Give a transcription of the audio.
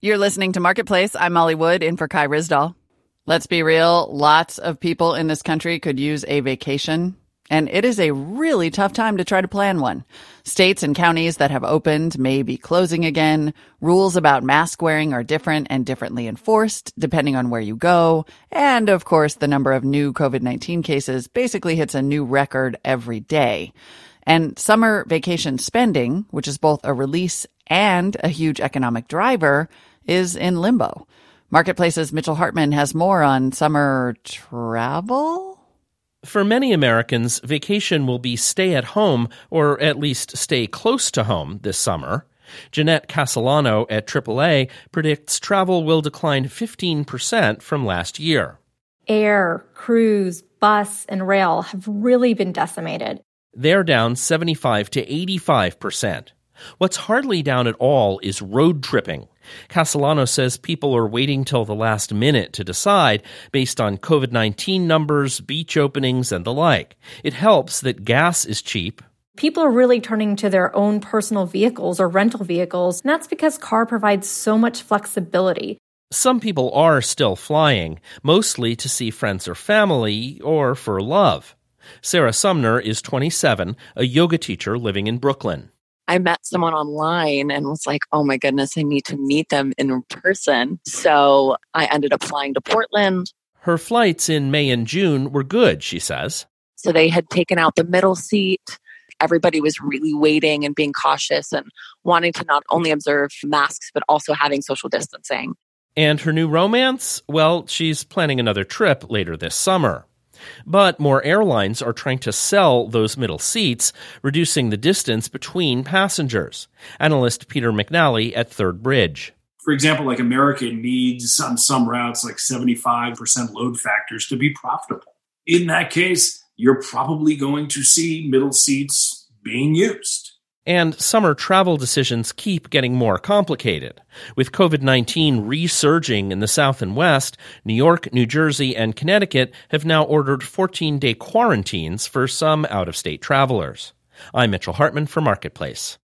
You're listening to Marketplace. I'm Molly Wood in for Kai Ryssdal. Let's be real. Lots of people in this country could use a vacation, and it is a really tough time to try to plan one. States and counties that have opened may be closing again. Rules about mask wearing are different and differently enforced depending on where you go. And of course, the number of new COVID-19 cases basically hits a new record every day. And summer vacation spending, which is both a release and a huge economic driver, is in limbo. Marketplace's Mitchell Hartman has more on summer travel. For many Americans, vacation will be stay at home, or at least stay close to home this summer. Jeanette Castellano at AAA predicts travel will decline 15% from last year. Air, cruise, bus, and rail have really been decimated. They're down 75 to 85%. What's hardly down at all is road tripping. Castellano says people are waiting till the last minute to decide based on COVID-19 numbers, beach openings, and the like. It helps that gas is cheap. People are really turning to their own personal vehicles or rental vehicles, and that's because car provides so much flexibility. Some people are still flying, mostly to see friends or family, or for love. Sarah Sumner is 27, a yoga teacher living in Brooklyn. I met someone online and was like, oh my goodness, I need to meet them in person. So I ended up flying to Portland. Her flights in May and June were good, she says. So they had taken out the middle seat. Everybody was really waiting and being cautious and wanting to not only observe masks, but also having social distancing. And her new romance? Well, she's planning another trip later this summer. But more airlines are trying to sell those middle seats, reducing the distance between passengers. Analyst Peter McNally at Third Bridge. For example, like American needs on some routes like 75% load factors to be profitable. In that case, you're probably going to see middle seats being used. And summer travel decisions keep getting more complicated. With COVID-19 resurging in the South and West, New York, New Jersey, and Connecticut have now ordered 14-day quarantines for some out-of-state travelers. I'm Mitchell Hartman for Marketplace.